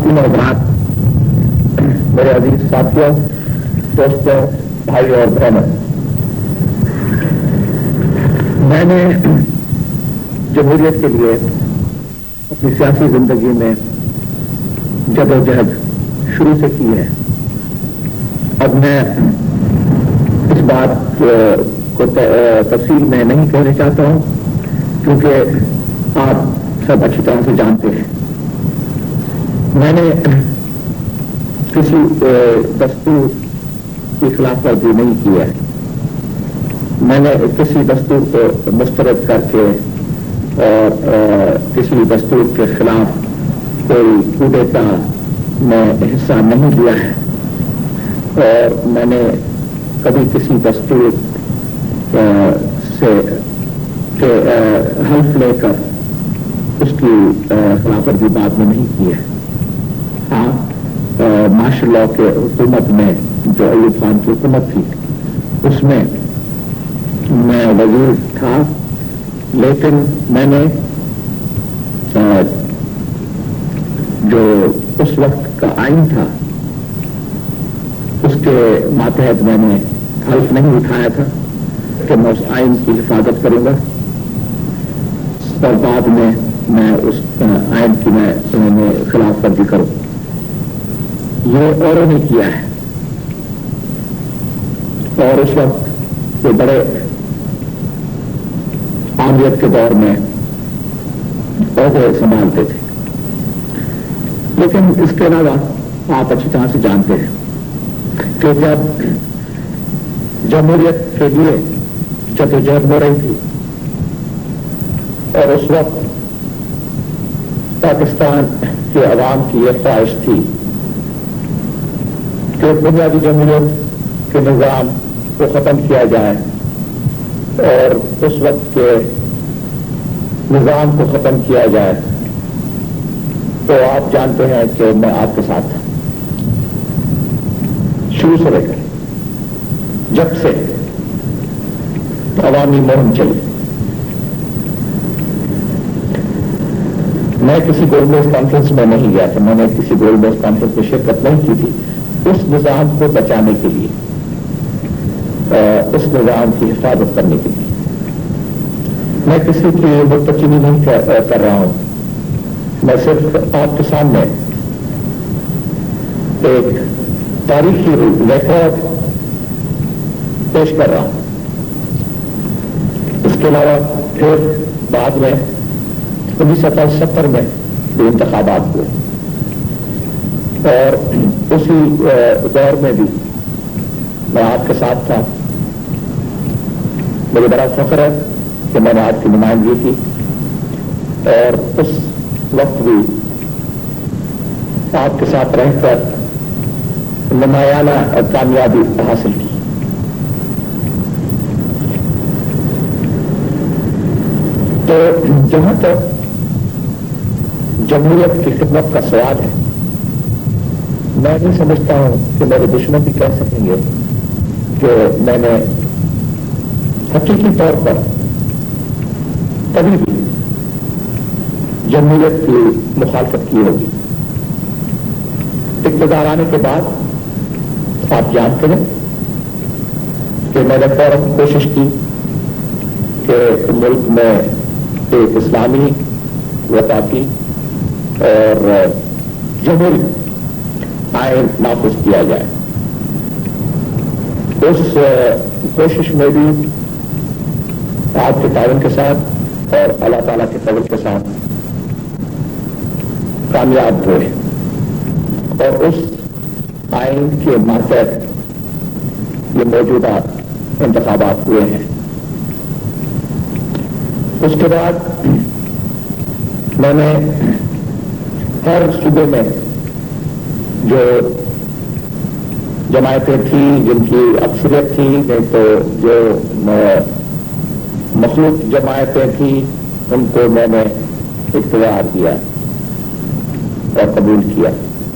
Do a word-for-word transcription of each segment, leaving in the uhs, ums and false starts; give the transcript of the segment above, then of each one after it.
خواتین اور حضرات، میرے عزیز ساتھیوں، دوستوں، بھائی اور بہنوں، میں نے جمہوریت کے لیے اپنی سیاسی زندگی میں جدوجہد شروع سے کی ہے. اب میں اس بات کو تفصیل میں نہیں کہنا چاہتا ہوں کیونکہ آپ سب اچھی طرح سے جانتے ہیں. میں نے کسی دستور کی خلاف ورزی نہیں کی ہے. میں نے کسی دستور کو مسترد کر کے اور کسی دستور کے خلاف کوئی کودیتا میں حصہ نہیں لیا ہے اور میں نے کبھی کسی دستور سے حلف لے کر اس کی خلاف ورزی بعد میں نہیں کی ہے. ہاں، مارشل لاء کے حکومت میں جو ایوب خان کی حکومت تھی اس میں میں وزیر تھا، لیکن میں نے جو اس وقت کا آئین تھا اس کے ماتحت میں نے حلف نہیں اٹھایا تھا کہ میں اس آئین کی حفاظت کروں گا اور بعد میں میں اس آئین کی میں خلاف ورزی کروں. یہ اوروں نے کیا ہے اور اس وقت یہ بڑے عامیت کے دور میں عہدے سنبھالتے تھے. لیکن اس کے علاوہ آپ اچھی طرح سے جانتے ہیں کہ جب جمہوریت کے لیے جدوجہد ہو رہی تھی اور اس وقت پاکستان کے عوام کی یہ خواہش تھی کہ بنیادی جمہوریت کے نظام کو ختم کیا جائے اور اس وقت کے نظام کو ختم کیا جائے، تو آپ جانتے ہیں کہ میں آپ کے ساتھ شروع سے لے کر جب سے عوامی مہم چلی. میں کسی گول میز کانفرنس میں نہیں گیا تھا، میں نے کسی گول میز کانفرنس میں شرکت نہیں کی تھی. اس نظام کو بچانے کے لیے، اس نظام کی حفاظت کرنے کے لیے میں کسی کی متچینی نہیں کر رہا ہوں. میں صرف آپ کے سامنے ایک تاریخی ریکارڈ پیش کر رہا ہوں. اس کے علاوہ پھر بعد میں انیس سو ستر میں بھی انتخابات ہوئے اور اسی دور میں بھی میں آپ کے ساتھ تھا. مجھے بڑا فخر ہے کہ میں نے آپ کی نمائندگی کی اور اس وقت بھی آپ کے ساتھ رہ کر نمایانہ کامیابی حاصل کی. تو جہاں تک جمہوریت کی خدمت کا سوال ہے، میں نہیں سمجھتا ہوں کہ میرے دشمن بھی کہہ سکیں گے کہ میں نے حقیقی طور پر کبھی بھی جمہوریت کی مخالفت کی ہوگی. اقتدار آنے کے بعد آپ جانتے ہیں کہ میں نے فوراً کوشش کی کہ ملک میں ایک اسلامی وفاقی اور جمہوری آئین نافذ کیا جائے. اس کوشش میں بھی آپ کے تعاون کے ساتھ اور اللہ تعالیٰ کے فضل کے ساتھ کامیاب ہوئے اور اس آئین کے ماتحت یہ موجودہ انتخابات ہوئے ہیں. اس کے بعد میں نے ہر صوبے میں جو جماعتیں تھیں جن کی اکثریت تھی، نہیں تو جو مخلوط جماعتیں تھیں، ان کو میں نے اختیار دیا اور قبول کیا.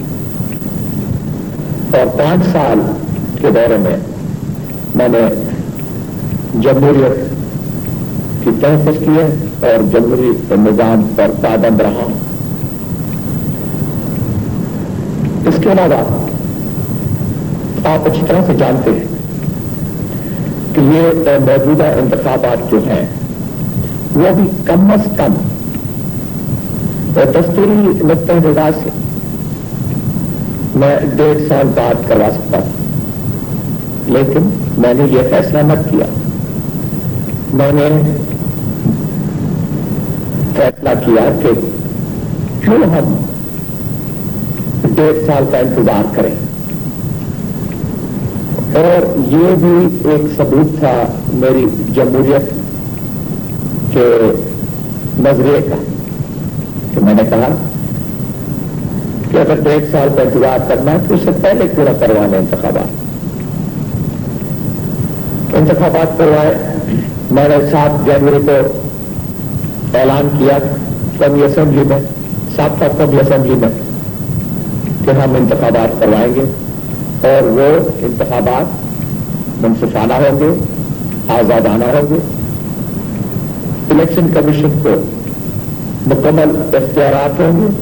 اور پانچ سال کے دورے میں میں نے جمہوریت کی تحفظ کی ہے اور جمہوری نظام پر پابند رہا ہوں. اس کے علاوہ آپ اچھی طرح سے جانتے ہیں کہ یہ موجودہ انتخابات جو ہیں وہ بھی کم از کم دستوری نقطۂ نگاہ سے میں ڈیڑھ سال بعد کروا سکتا تھا، لیکن میں نے یہ فیصلہ نہ کیا۔ میں نے فیصلہ کیا کہ کیوں ہم ڈیڑھ سال کا انتظار کریں، اور یہ بھی ایک ثبوت تھا میری جمہوریت کے نظریے کا کہ میں نے کہا کہ اگر ڈیڑھ سال کا انتظار کرنا ہے تو اس سے پہلے پورا کروا لیں انتخابات۔ انتخابات کروائے، میں نے سات جنوری کو اعلان کیا قومی اسمبلی میں، سابقہ قومی اسمبلی میں، کہ ہم انتخابات کروائیں گے اور وہ انتخابات منصفانہ ہوں گے، آزادانہ ہوں گے، الیکشن کمیشن کو مکمل اختیارات ہوں گے،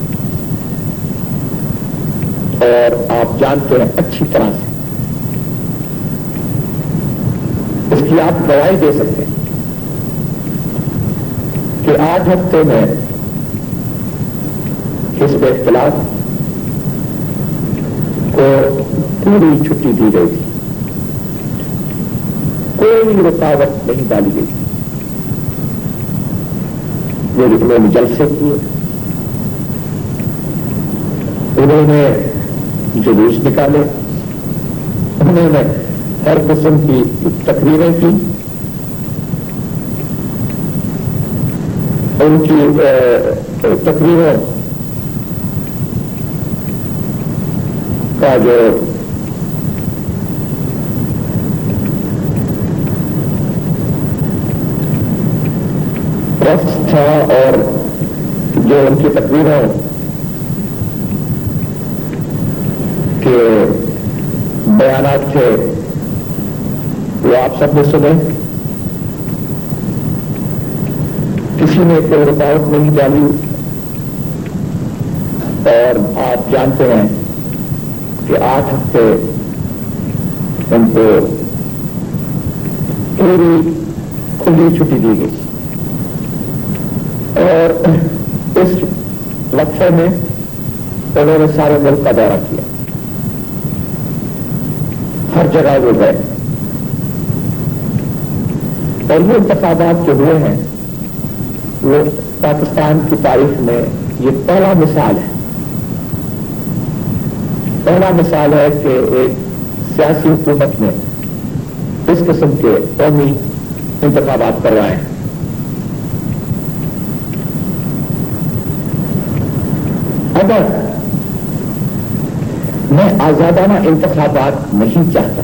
اور آپ جانتے ہیں اچھی طرح سے، اس کی آپ گواہی دے سکتے ہیں کہ آٹھ ہفتے میں حزب اختلاف کو پوری چھٹی دی گئی تھی، کوئی رکاوٹ نہیں ڈالی گئی تھی۔ وہ انہوں نے جلسے کیے، انہوں نے جلوس نکالے، انہوں نے ہر قسم کی تقریریں کی، ان کی تقریروں کا جو رقص تھا اور جو ان کی تقریروں کے بیانات تھے وہ آپ سب نے سنے، کسی نے کوئی رکاوٹ نہیں ڈالی، اور آپ جانتے ہیں کہ آٹھ ہفتے ان کو پوری کھلی چھٹی دی گئی، اور اس وقفے میں انہوں نے سارے ملک کا دورہ کیا، ہر جگہ وہ گئے، اور یہ انتخابات جو ہوئے ہیں وہ پاکستان کی تاریخ میں یہ پہلا مثال ہے پہلا مثال ہے کہ ایک سیاسی حکومت نے اس قسم کے قومی انتخابات کروائے ہیں۔ اگر میں آزادانہ انتخابات نہیں چاہتا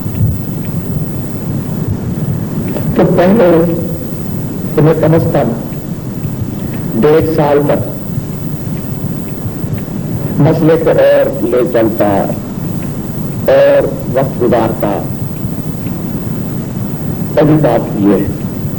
تو پہلے تمہیں کم از کم ڈیڑھ سال تک مسئلے کو اور لے چلتا اور وقت گزارتا۔ پہلی بات یہ ہے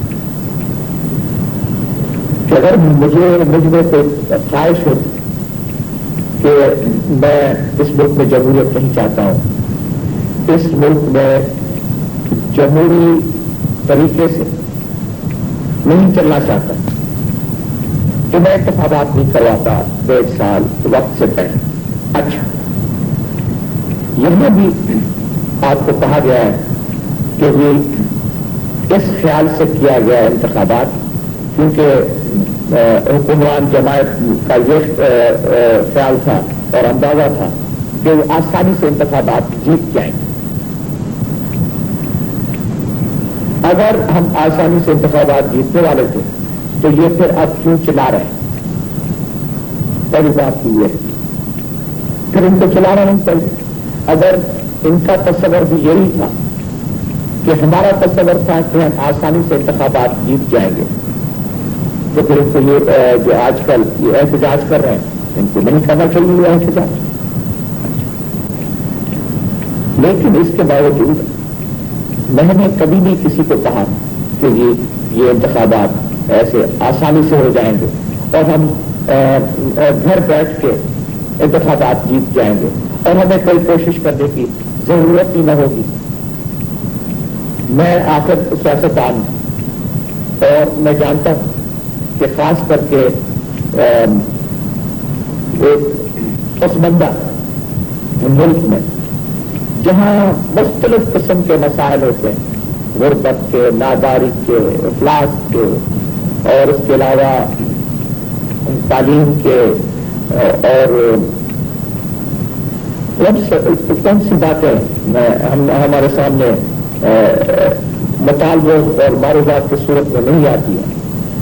کہ اگر مجھے مجھ میں کوئی خواہش ہوتی کہ میں اس ملک میں جمہوریت نہیں چاہتا ہوں، اس ملک میں جمہوری طریقے سے نہیں چلنا چاہتا کہ میں انتخابات نہیں کرواتا ڈیڑھ سال وقت سے پہلے۔ اچھا، یہاں بھی آپ کو کہا گیا ہے کہ یہ اس خیال سے کیا گیا ہے انتخابات، کیونکہ حکمران جماعت کا یہ خیال تھا اور اندازہ تھا کہ وہ آسانی سے انتخابات جیت جائیں گے۔ اگر ہم آسانی سے انتخابات جیتنے والے تھے تو یہ پھر اب کیوں چلا رہے ہیں؟ پہلی بات یہ ہے، پھر ان کو چلانا نہیں چاہیے۔ اگر ان کا تصور بھی یہی تھا کہ ہمارا تصور تھا کہ ہم آسانی سے انتخابات جیت جائیں گے، تو پھر ان کو یہ جو آج کل یہ احتجاج کر رہے ہیں ان کو نہیں کرنا چاہیے یہ احتجاج۔ لیکن اس کے باوجود میں نے کبھی نہیں کسی کو کہا کہ یہ یہ انتخابات ایسے آسانی سے ہو جائیں گے اور ہم گھر بیٹھ کے انتخابات جیت جائیں گے اور ہمیں کوئی کوشش کرنے کی ضرورت ہی نہ ہوگی. میں آخر سیاستدان ہوں اور میں جانتا ہوں کہ خاص کر کے ایک پسماندہ ملک میں جہاں مختلف قسم کے مسائل ہوتے ہیں، غربت کے، ناداری کے، افلاس کے، اور اس کے علاوہ تعلیم کے، اور کون سی باتیں ہم ہمارے سامنے مطالبوں اور معروضات کی صورت میں نہیں آتی ہیں.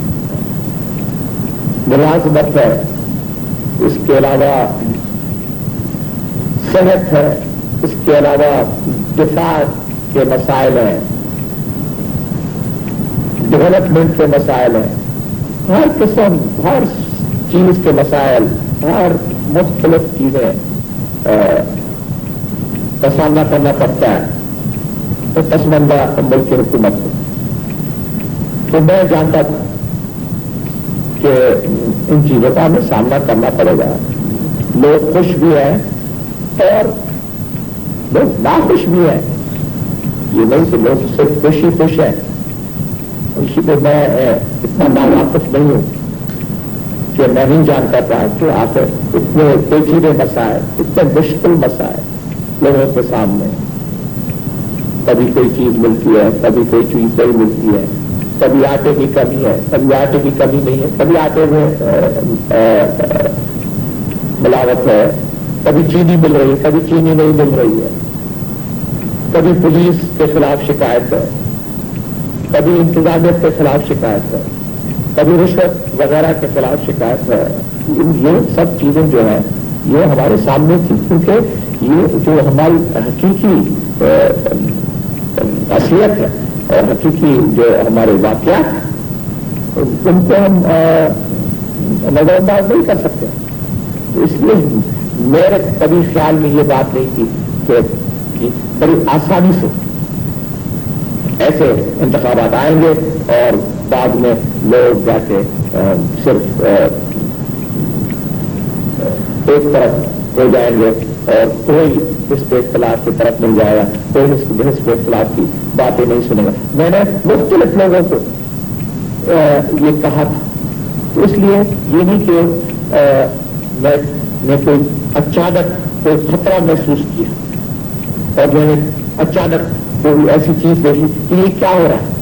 ملازمت ہے، اس کے علاوہ صحت ہے، اس کے علاوہ دفاع کے مسائل ہیں، ڈیولپمنٹ کے مسائل ہیں، ہر قسم ہر چیز کے مسائل، ہر مختلف چیزیں کا سامنا کرنا پڑتا ہے تو پسماندہ ملک کی حکومت کو. تو میں جانتا تھا کہ ان چیزوں کا ہمیں سامنا کرنا پڑے گا. لوگ خوش بھی ہیں اور لوگ ناخوش بھی ہیں. یہ نہیں کہ لوگ صرف خوش ہی خوش ہیں. اسی پہ میں اتنا ناواقف نہیں ہوں کہ میں نہیں جانتا تھا کہ آخر اتنے پیچیدے مسائل، اتنے مشکل مسائل لوگوں کے سامنے. کبھی کوئی چیز ملتی ہے، کبھی کوئی چیز نہیں ملتی ہے، کبھی آٹے کی کمی ہے، کبھی آٹے کی کمی نہیں ہے، کبھی آٹے میں ملاوٹ ہے، کبھی چینی مل رہی ہے، کبھی چینی نہیں مل رہی ہے، کبھی پولیس کے خلاف شکایت ہے، کبھی انتظامیہ کے خلاف شکایت ہے، کبھی رشوت وغیرہ کے خلاف شکایت ہے. یہ سب چیزیں جو ہیں یہ ہمارے سامنے تھی، کیونکہ یہ جو ہماری حقیقی اصلیت ہے اور حقیقی جو ہمارے واقعات ان کو ہم نظر انداز نہیں کر سکتے. اس لیے میرے کبھی خیال میں یہ بات نہیں تھی کہ بڑی آسانی سے ایسے انتخابات آئیں گے اور بعد میں لوگ جا کے صرف ایک طرف ہو جائیں گے اور کوئی اس پہ اختلاف کی طرف نہیں جائے گا، کوئی اس پہ اختلاف کی باتیں نہیں سنے گا. میں نے مختلف لوگوں کو یہ کہا تھا. اس لیے یہ نہیں کہ میں نے کوئی اچانک کوئی خطرہ محسوس کیا اور میں نے اچانک کوئی ایسی چیز دیکھی کہ یہ کیا ہو رہا ہے،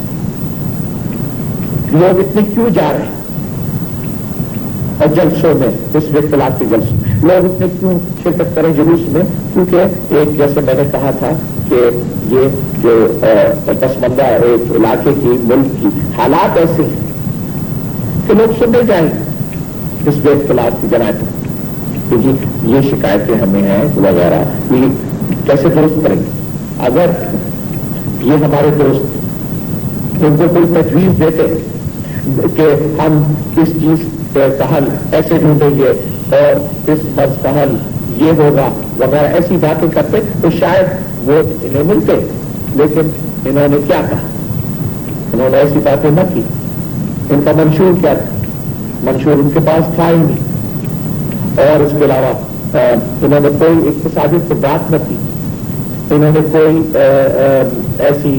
لوگ اتنے کیوں جا رہے ہیں اور جلسوں میں، اس اختلاف کے جلسوں لوگ اتنے کیوں شرکت کریں جلوس میں. کیونکہ ایک جیسے میں نے کہا تھا کہ یہ جو پسماندہ ایک علاقے کی، ملک کی حالات ایسے ہیں کہ لوگ سننے جائیں گے اس بے اختلاف کی جناب کہ جی یہ شکایتیں ہمیں ہیں وغیرہ، یہ کیسے درست کریں گے. اگر یہ ہمارے دوست ان کو کوئی تجویز دیتے کہ ہم اس چیز کا حل ایسے ڈھونڈیں گے اور اس مرض کا حل یہ ہوگا وغیرہ، ایسی باتیں کرتے تو شاید ووٹ انہیں ملتے. لیکن انہوں نے کیا کہا؟ انہوں نے ایسی باتیں نہ کی. ان کا منشور کیا تھا؟ منشور ان کے پاس تھا ہی نہیں. اور اس کے علاوہ انہوں نے کوئی اقتصادی کی بات نہ کی. انہوں نے کوئی ایسی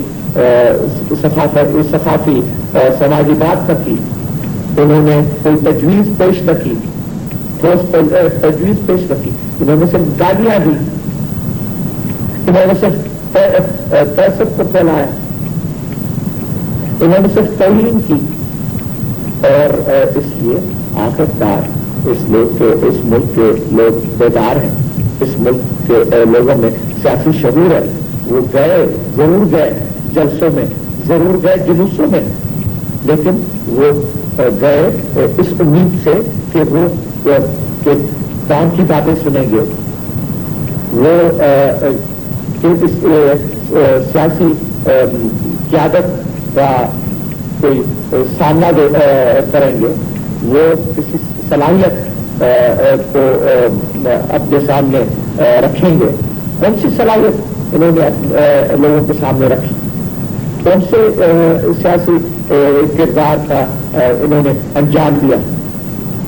ثقافتی سماجی بات نہ کی. انہوں نے کوئی تجویز پیش نہ کی، ٹھوس تجویز پیش نہ کی. انہوں نے صرف گالیاں دی، انہوں نے صرف تہذیب کو پھیلایا، انہوں نے صرف توہین کی. اور اس لیے آخر کار اس لوگ کے اس ملک کے لوگ بیدار ہیں، اس ملک کے لوگوں میں سیاسی شعور ہے. وہ گئے، ضرور گئے جلسوں میں، ضرور گئے جلوسوں میں، لیکن وہ گئے اس امید سے کہ وہ کہ کام کی باتیں سنیں گے، وہ اس سیاسی قیادت کا کوئی سامنا کریں گے، وہ کسی صلاحیت کو اپنے سامنے رکھیں گے. کون سی صلاحیت انہوں نے لوگوں کے سامنے رکھی؟ کون سے سیاسی کردار کا انہوں نے انجام دیا؟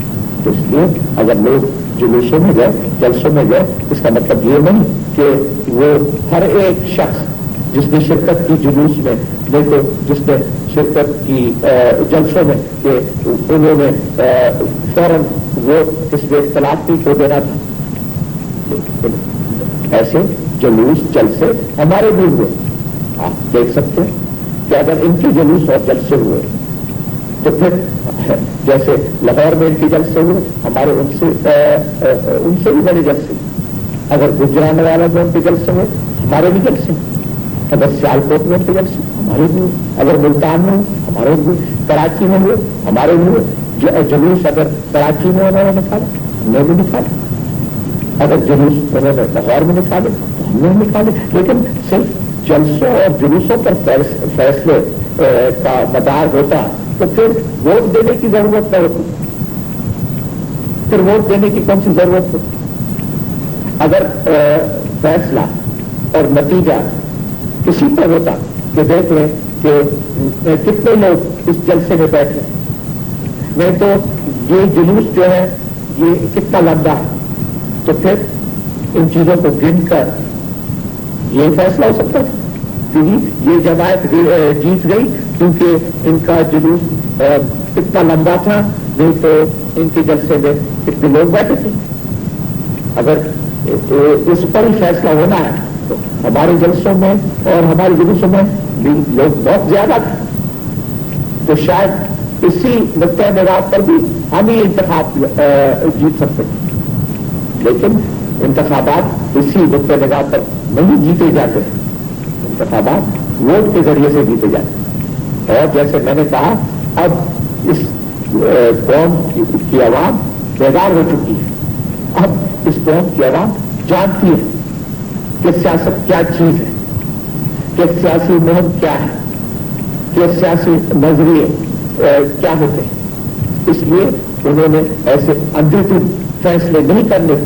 تو اس لیے اگر لوگ جلوسوں میں گئے، جلسوں میں گئے، اس کا مطلب یہ نہیں کہ وہ ہر ایک شخص جس نے شرکت کی جلوس میں، نہیں تو جس نے شرکت کی جلسوں میں، کہ انہوں نے فوراً وہ اس میں اختلاف بھی کو دینا تھا. لیکن ایسے جلوس جلسے ہمارے بھی ہوئے. آپ دیکھ سکتے ہیں کہ اگر ان کے جلوس اور جلسے ہوئے تو پھر جیسے لاہور میں ان کے جلسے ہوئے، ہمارے ان سے ان سے بھی بڑے جلسے ہوئے. اگر گجران والا میں ان کے جلسے ہوئے، ہمارے بھی جلسے ہوئے. اگر سیال کوٹ میں ان کے جلسے ہمارے بھی ہوئے. اگر ملتان میں ہوئے ہمارے بھی ہوئے. کراچی میں ہوئے ہمارے بھی ہوئے. جلوس اگر کراچی میں انہوں نے نکالا ہم نے بھی نکالا. اگر جلوس انہوں نے لاہور میں نکالے تو ہم نے بھی نکالے. لیکن صرف جلسوں اور جلوسوں پر فیصلے کا مدار ہوتا تو پھر ووٹ دینے کی ضرورت نہ ہوتی. پھر ووٹ دینے کی کون سی ضرورت ہوتی؟ اگر فیصلہ اور نتیجہ کسی پر ہوتا کہ دیکھ لیں کہ کتنے لوگ اس جلسے میں بیٹھے، نہیں تو یہ جلوس جو ہے یہ کتنا لمبا ہے، تو پھر ان چیزوں کو گن کر یہ فیصلہ ہو سکتا تھا کہ یہ جماعت جیت گئی کیونکہ ان کا جلوس کتنا لمبا تھا، نہیں تو ان کے جلسے میں کتنے لوگ بیٹھے تھے. اگر اس پر ہی فیصلہ ہونا ہے تو ہمارے جلسوں میں اور ہمارے جلوسوں میں بھی لوگ بہت زیادہ تھے. تو شاید اسی نقطۂ نگاہ پر بھی ہم ہی انتخاب جیت سکتے تھے. لیکن انتخابات اسی نقطۂ نگاہ پر نہیں جیتے جاتے. انتخابات ووٹ کے ذریعے سے جیتے جاتے. اور جیسے میں نے کہا اب اس قوم کی عوام بیدار ہو چکی ہے. اب اس قوم کی عوام جانتی ہے کہ سیاست کیا چیز ہے، کہ سیاسی مہم کیا ہے، کہ سیاسی نظریے کیا ہوتے ہیں. اس لیے انہوں نے ایسے اندھے دل فیصلے نہیں کرنے.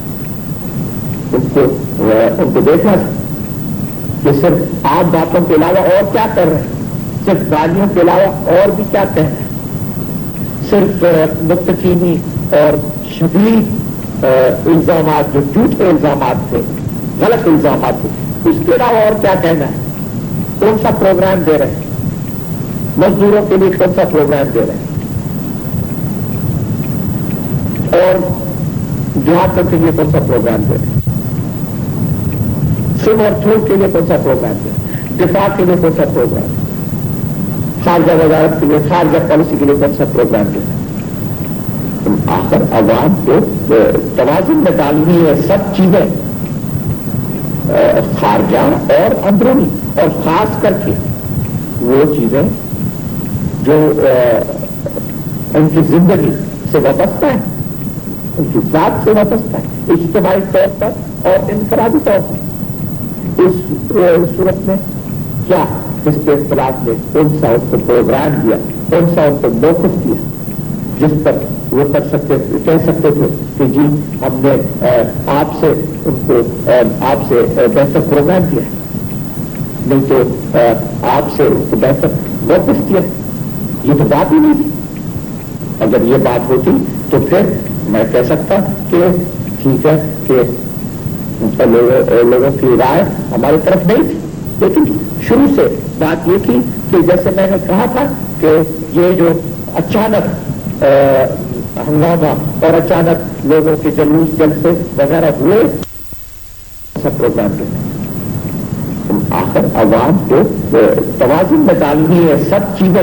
ان کو ان کو دیکھا کہ صرف عام باتوں کے علاوہ اور کیا کر رہے ہیں، صرف گالیوں کے علاوہ اور بھی کیا کہہ رہے ہیں، صرف نکتچینی اور شدید الزامات جو جھوٹے الزامات تھے، غلط الزامات تھے، اس کے علاوہ اور کیا کہنا ہے. کون سا پروگرام دے رہے ہیں مزدوروں کے لیے، کون سا پروگرام دے رہے ہیں، اور دیہاتوں کے لیے کون سا پروگرام دے رہے ہیں، سن اور چھوٹ کے لیے کون سا پروگرام دے رہے ہیں، دفاع کے لیے کون سا پروگرام، خارجہ وزارت کے لیے، خارجہ پالیسی کے لیے کون سا پروگرام دے رہے ہیں. آخر عوام کو توازن میں ڈالنی ہے سب چیزیں، خارجہ اور اندرونی، اور خاص کر کے وہ چیزیں جو ان کی زندگی سے وابستہ ہیں، ان کی ذات سے وابستہ ہے، اجتماعی طور پر اور انفرادی طور پر. اس صورت میں کیا اس کے اختلاف نے کون سا اس کو پروگرام دیا، کون سا اس کو موقف دیا جس پر وہ کر سکتے کہہ سکتے تھے کہ جی ہم نے آپ سے ان کو آپ سے بہتر پروگرام دیا ہے، نہیں تو آپ سے ان کو بہتر موقف دیا. یہ تو بات ہی نہیں تھی. اگر یہ بات ہوتی تو پھر میں کہہ سکتا کہ ٹھیک ہے کہ لوگوں کی رائے ہماری طرف نہیں تھی. لیکن شروع سے بات یہ تھی کہ جیسے میں نے کہا تھا کہ یہ جو اچانک ہنگامہ اور اچانک لوگوں کے جلوس جلسے وغیرہ ہوئے سب پروگرام کے آخر عوام کو توازن میں ڈالنی ہے سب چیزیں،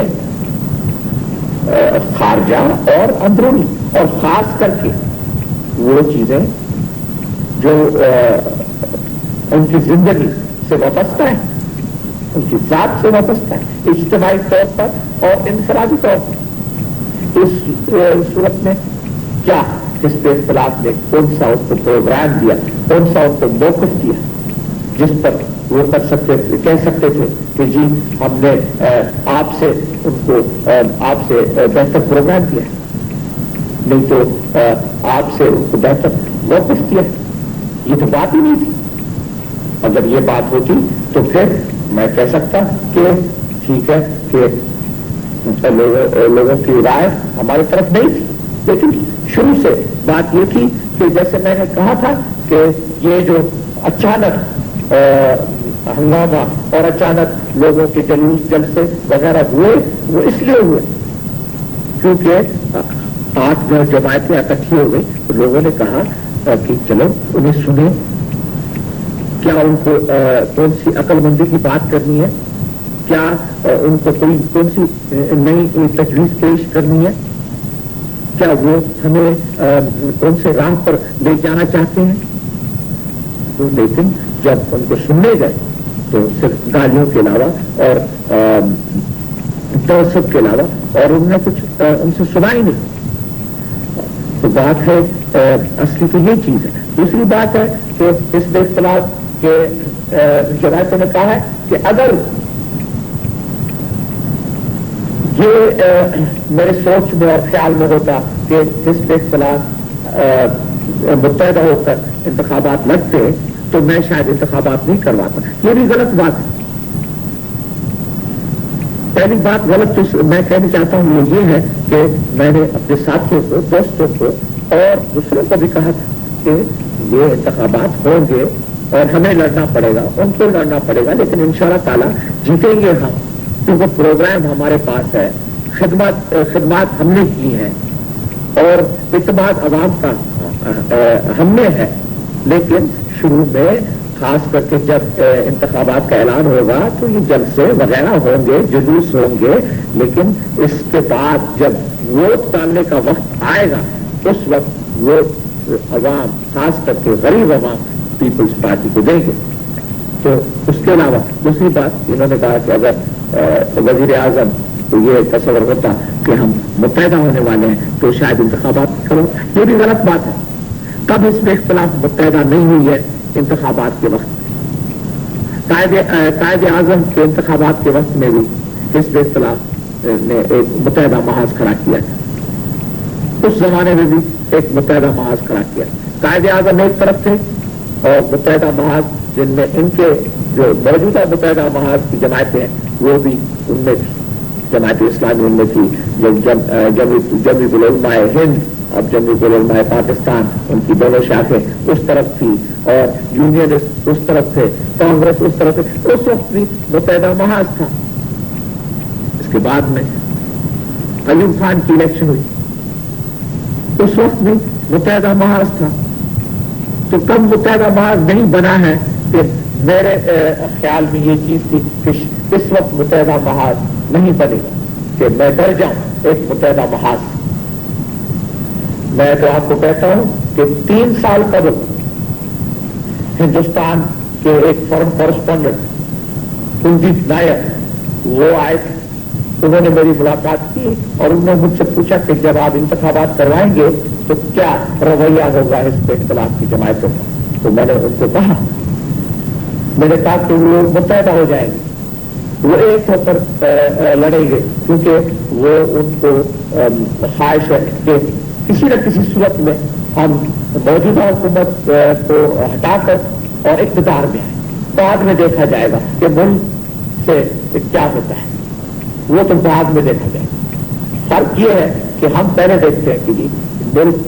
خارجہ اور اندرونی، اور خاص کر کے وہ چیزیں جو ان کی زندگی سے وابستہ ہیں، ان کی ذات سے وابستہ ہے، اجتماعی طور پر اور انفرادی طور پر. اس صورت میں کیا اس کے اختلاف نے کون سا اس کو پروگرام دیا، کون سا اس کو موقف دیا جس پر وہ کر سکتے کہہ سکتے تھے کہ جی ہم نے آپ سے ان کو آپ سے بہتر پروگرام دیا ہے، نہیں تو آپ سے ان کو بہتر موقف دیا. یہ تو بات ہی نہیں تھی. اگر یہ بات ہوتی تو پھر میں کہہ سکتا کہ ٹھیک ہے کہ لوگوں کی رائے ہماری طرف نہیں تھی. لیکن شروع سے بات یہ تھی کہ جیسے میں نے کہا تھا کہ یہ جو اچانک ہنگامہ اور اچانک لوگوں کے جلوس جلسے وغیرہ ہوئے وہ اس لیے ہوئے کیونکہ آٹھ دس جماعتیں اکٹھی ہو گئی تو لوگوں نے کہا کہ چلو انہیں سنیں، کیا ان کو کون سی عقل مندی کی بات کرنی ہے، کیا ان کو کوئی کون سی نئی تجویز پیش کرنی ہے، کیا وہ ہمیں کون سے راہ پر لے جانا چاہتے ہیں. تو لیکن جب ان کو سننے گئے تو صرف گالیوں کے علاوہ اور تعصب کے علاوہ اور انہوں نے کچھ ان سے سنا ہی نہیں. تو بات ہے اصلی تو یہ چیز ہے. دوسری بات ہے کہ اس میں اختلاف کے جماعتوں نے کہا ہے کہ اگر یہ میرے سوچ میں اور خیال میں ہوتا کہ اس کے خلاف متحدہ ہو کر انتخابات لڑتے تو میں شاید انتخابات نہیں کرواتا. یہ بھی غلط بات ہے. پہلی بات غلط تو میں کہنا چاہتا ہوں وہ یہ ہے کہ میں نے اپنے ساتھیوں کو دوستوں کو اور دوسروں کو بھی کہا تھا کہ یہ انتخابات ہوں گے اور ہمیں لڑنا پڑے گا، ان کو لڑنا پڑے گا، لیکن ان شاء اللہ تعالیٰ جیتیں گے ہم، کیونکہ پروگرام ہمارے پاس ہے، خدمات خدمات ہم نے کی ہیں اور اعتماد عوام کا ہم نے ہے. لیکن شروع میں خاص کر کے جب انتخابات کا اعلان ہوگا تو یہ جلسے وغیرہ ہوں گے، جلوس ہوں گے، لیکن اس کے بعد جب ووٹ ڈالنے کا وقت آئے گا اس وقت وہ عوام خاص کر کے غریب عوام پیپلز پارٹی کو دیں گے. تو اس کے علاوہ دوسری بات انہوں نے کہا کہ اگر وزیر اعظم کو یہ تصور ہوتا کہ ہم متحدہ ہونے والے ہیں تو شاید انتخابات کرو. یہ بھی غلط بات ہے. کب اس میں اختلاف متحدہ نہیں ہوئی ہے؟ انتخابات کے وقت. قائد اعظم کے انتخابات کے وقت میں بھی اس میں اختلاف نے ایک متحدہ محاذ کھڑا کیا تھا. اس زمانے میں بھی ایک متحدہ محاذ کھڑا کیا. قائد اعظم ایک طرف تھے اور متحدہ محاذ جن میں ان کے جو موجودہ متحدہ محاذ کی جماعتیں ہیں وہ بھی ان میں تھی. جماعت اسلامی ان میں تھی. جمعیت العلماء ہند، اب جمعیت العلماء پاکستان، ان کی دونوں شاخیں اس طرف تھی اور یونینسٹ اس طرف تھے، کانگریس اس طرف تھے. اس وقت بھی متحدہ محاذ تھا. اس کے بعد میں ایوب خان کی الیکشن ہوئی، اس وقت بھی متحدہ محاذ تھا. تو کب متحدہ محاذ نہیں بنا ہے کہ میرے خیال میں یہ چیز تھی کہ اس وقت متحدہ محاذ نہیں بنے گا کہ میں ڈر جاؤں ایک متحدہ محاذ. میں تو آپ کو کہتا ہوں کہ تین سال قبل ہندوستان کے ایک فارن کورسپونڈنٹ کلدیپ نائر وہ آئے تھے. انہوں نے میری ملاقات کی اور انہوں نے مجھ سے پوچھا کہ جب آپ انتخابات کروائیں گے تو کیا رویہ ہوگا اس پہ اختلاف کی جماعتوں کا. تو میں نے ان کو کہا میں نے کہا کہ وہ متحدہ ہو جائیں گے، وہ ایک ہو کر لڑیں گے، کیونکہ وہ ان کو خواہش ہے کہ کسی نہ کسی صورت میں ہم موجودہ حکومت کو ہٹا کر اور اقتدار میں آئیں. بعد میں دیکھا جائے گا کہ ملک سے کیا ہوتا ہے، وہ تو بعد میں دیکھا جائے گا. فرق یہ ہے کہ ہم پہلے دیکھتے ہیں کہ ملک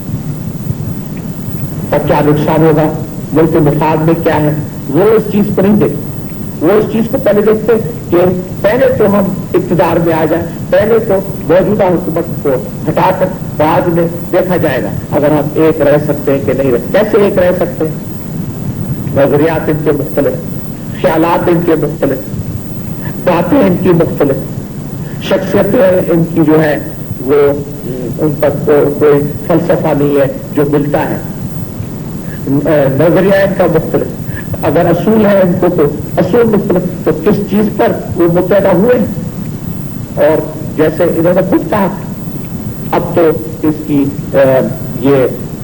کا کیا نقصان ہوگا، ملک کے مفاد میں کیا ہے. وہ اس چیز کو نہیں دیکھتے، وہ اس چیز کو پہلے دیکھتے کہ پہلے تو ہم اقتدار میں آ جائیں، پہلے تو موجودہ حکومت کو ہٹا کر بعد میں دیکھا جائے گا اگر ہم ایک رہ سکتے ہیں کہ نہیں رہ. کیسے ایک رہ سکتے ہیں؟ نظریات ان کے مختلف، خیالات ان کے مختلف، باتیں ان کی مختلف، شخصیتیں ان کی جو ہے وہ ان پر کوئی فلسفہ نہیں ہے جو ملتا ہے، نظریہ ان کا مختلف. اگر اصول ہے ان کو تو اصول مختلف، تو کس چیز پر وہ متحدہ ہوئے. اور جیسے انہوں نے خود کہا اب تو اس کی یہ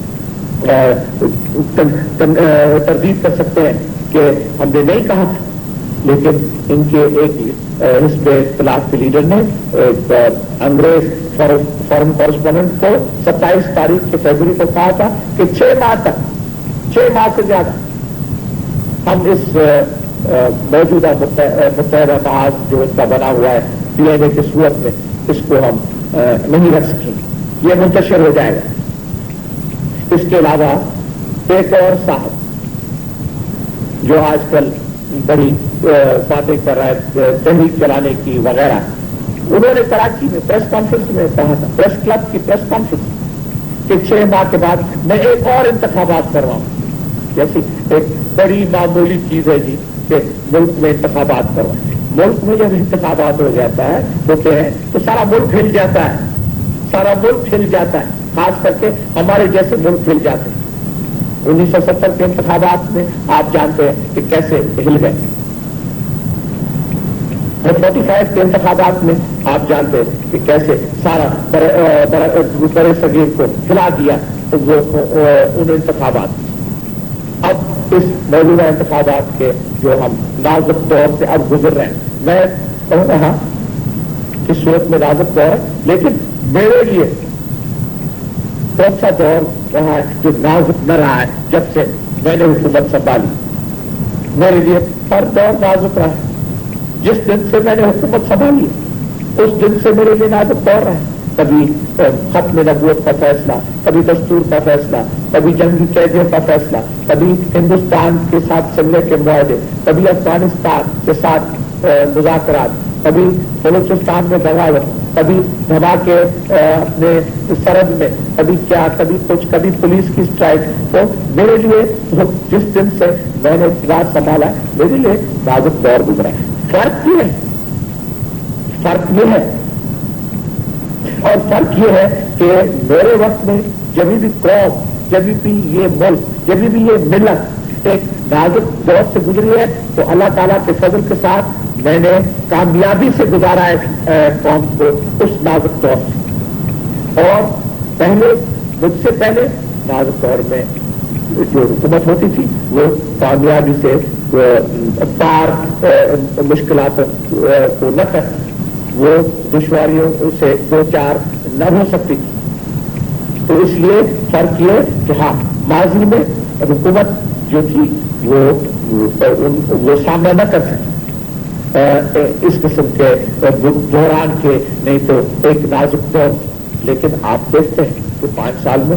تردید کر سکتے ہیں کہ ہم نے نہیں کہا تھا، لیکن ان کے ایک حزب اختلاف کے لیڈر نے ایک انگریز فارن کورسپونڈنٹ کو ستائیس تاریخ کے فروری کو کہا تھا کہ چھ ماہ تک چھ ماہ سے زیادہ ہم اس موجودہ متحدہ محاذ جو اس کا بنا ہوا ہے پی این اے کی صورت میں اس کو ہم نہیں رکھ سکیں. یہ منتشر ہو جائے گا۔ اس کے علاوہ ایک اور صاحب جو آج کل بڑی باتیں کر رہا ہے تحریک چلانے کی وغیرہ، انہوں نے کراچی میں پریس کانفرنس میں کہا تھا، پریس کلب کی پریس کانفرنس، کہ چھ ماہ کے بعد میں ایک اور انتخابات کرواؤں۔ جیسی ایک بڑی معمولی چیز ہے جی کہ ملک میں انتخابات کروائیں۔ ملک میں جب انتخابات ہو جاتا ہے ہوتے ہیں تو سارا ملک ہل جاتا ہے، سارا ملک ہل جاتا ہے، خاص کر کے ہمارے جیسے ملک ہل جاتے ہیں۔ انیس سو ستر کے انتخابات میں آپ جانتے ہیں کہ کیسے ہل گئے، اور فورٹی فائیو کے انتخابات میں آپ جانتے ہیں کہ کیسے سارا بڑے صغیر کو ہلا دیا وہ ان انتخابات۔ اب اس موجودہ انتخابات کے جو ہم نازک دور سے اب گزر رہے ہیں، میں کہوں گا اس صورت میں نازک دور ہے، لیکن میرے لیے کون سا دور رہا ہے جو نازک نہ رہا ہے جب سے میں نے حکومت سنبھالی؟ میرے لیے ہر دور نازک رہا ہے۔ جس دن سے میں نے حکومت سنبھالی اس دن سے میرے لیے نازک دور رہا ہے۔ کبھی ختم نبوت کا فیصلہ، کبھی دستور کا فیصلہ، کبھی جنگی قیدیوں کا فیصلہ، کبھی ہندوستان کے ساتھ سمجھے کے معاہدے، کبھی افغانستان کے ساتھ مذاکرات، کبھی بلوچستان میں بغاوت، کبھی دھماکے اپنے سرحد میں، کبھی کیا، کبھی کچھ، کبھی پولیس کی اسٹرائک۔ تو میرے لیے جس دن سے میں نے اقتدار سنبھالا میرے لیے نازک دور گزرا ہے۔ فرق یہ ہے فرق یہ ہے اور فرق یہ ہے کہ میرے وقت میں جب بھی قوم، جب بھی یہ ملک، جب بھی یہ ملت ایک نازک دور سے گزری ہے تو اللہ تعالیٰ کے فضل کے ساتھ میں نے کامیابی سے گزارا ہے قوم کو اس نازک دور سے۔ اور پہلے مجھ سے پہلے نازک دور میں جو حکومت ہوتی تھی وہ کامیابی سے پار مشکلات کو نہ کر وہ دشواریوں سے دو چار نہ ہو سکتی تھی۔ تو اس لیے فرق یہ کہ ہاں ماضی میں حکومت جو تھی وہ وہ سامنا نہ کر سکتی اس قسم کے دوران کے، نہیں تو ایک نازک دور۔ لیکن آپ دیکھتے ہیں کہ پانچ سال میں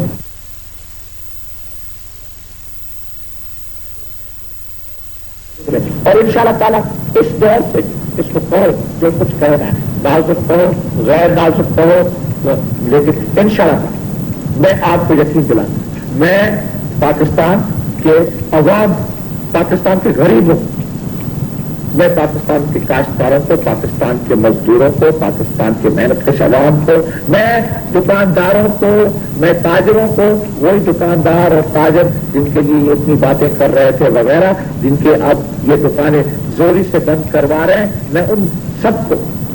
اور ان شاء اللہ تعالیٰ اس دور سے اس کو کہو جو کچھ کہنا ہے، نازک کہو غیر نازک کہو، لیکن ان شاء اللہ میں آپ کو یقین دلاتا، میں پاکستان کے عوام، پاکستان کے غریبوں، میں پاکستان کے کاشتکاروں کو، پاکستان کے مزدوروں کو، پاکستان کے محنت کش عوام کو، میں دکانداروں کو، میں تاجروں کو، وہی دکاندار اور تاجر جن کے لیے یہ اتنی باتیں کر رہے تھے وغیرہ، جن کے اب یہ دکانیں زوری سے بند کروا رہے ہیں، میں ان سب کو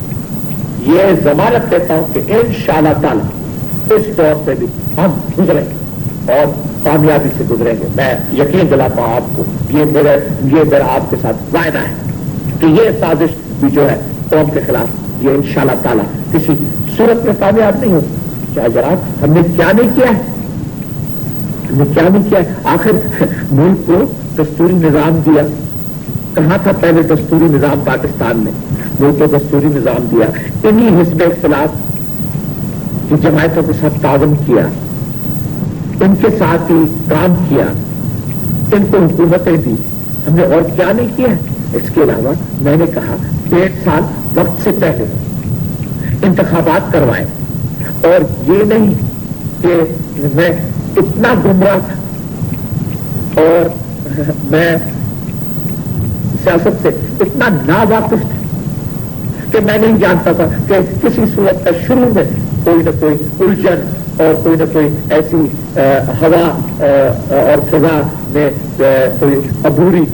یہ ضمانت دیتا ہوں کہ انشاءاللہ تعالی اس دور سے بھی ہم گزریں اور کامیابی سے گزریں گے۔ میں یقین دلاتا ہوں آپ کو، یہ میرا یہ میرا آپ کے ساتھ وعدہ ہے کہ یہ سازش بھی جو ہے قوم کے خلاف یہ انشاءاللہ تعالی کسی صورت میں کامیاب نہیں ہوگی۔ کیا جناب ہم نے کیا نہیں کیا ہے، ہم نے کیا نہیں کیا ہے؟ آخر ملک کو دستوری نظام دیا، کہاں تھا پہلے دستوری نظام پاکستان میں؟ ملک کو دستوری نظام دیا، انہی حزب اختلاف کی جماعتوں کے ساتھ تعاون کیا، ان کے ساتھ ہی کام کیا، ان کو حکومتیں دی، ہم نے اور کیا نہیں کیا ہے؟ اس کے علاوہ میں نے کہا ڈیڑھ سال وقت سے پہلے انتخابات کروائے، اور یہ نہیں کہ میں اتنا گمراہ تھا اور میں سیاست سے اتنا ناواقف تھا کہ میں نہیں جانتا تھا کہ کسی صورت کا شروع میں کوئی نہ کوئی الجھن اور کوئی نہ کوئی ایسی ہوا اور فضا میں کوئی عبوری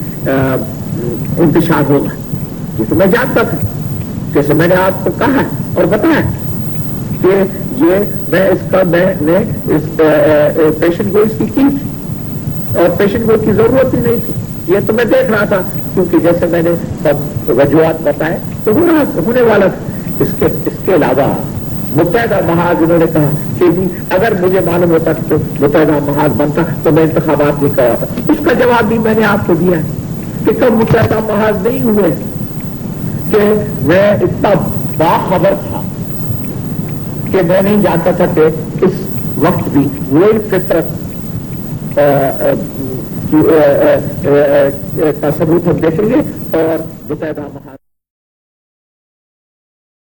انتشار ہوگا، یہ تو میں جانتا تھا۔ جیسے میں نے آپ کو کہا اور بتایا کہ یہ میں اس کا میں نے اس پیشن گوئی کی کی تھی اور پیشن گوئی کی ضرورت ہی نہیں تھی، یہ تو میں دیکھ رہا تھا کیونکہ جیسے میں نے سب وجوہات بتائے تو ہونے والا تھا۔ اس کے اس کے علاوہ متحدہ محاذ انہوں نے کہا کہ جی اگر مجھے معلوم ہوتا کہ متحدہ محاذ بنتا تو میں انتخابات نہیں کرواتا، اس کا جواب بھی میں نے آپ کو دیا ہے کہ کب متحدہ محاذ نہیں ہوئے کہ میں اتنا باخبر تھا کہ میں نہیں جانتا تھا کہ اس وقت بھی وہی فطرت کا ثبوت ہم دیکھیں گے اور باقاعدہ